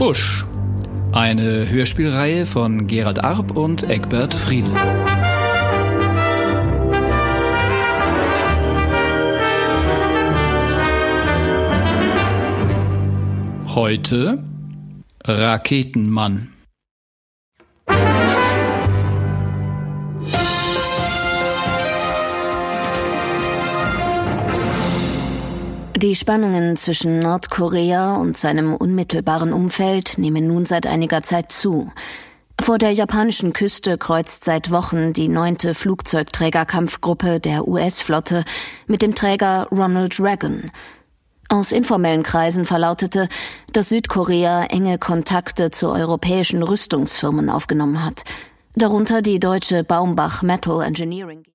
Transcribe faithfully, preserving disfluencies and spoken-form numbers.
Pfusch, eine Hörspielreihe von Gerald Arp und Egbert Friedl. Heute Raketenmann. Die Spannungen zwischen Nordkorea und seinem unmittelbaren Umfeld nehmen nun seit einiger Zeit zu. Vor der japanischen Küste kreuzt seit Wochen die neunte Flugzeugträgerkampfgruppe der U S-Flotte mit dem Träger Ronald Reagan. Aus informellen Kreisen verlautete, dass Südkorea enge Kontakte zu europäischen Rüstungsfirmen aufgenommen hat, darunter die deutsche Baumbach Metal Engineering.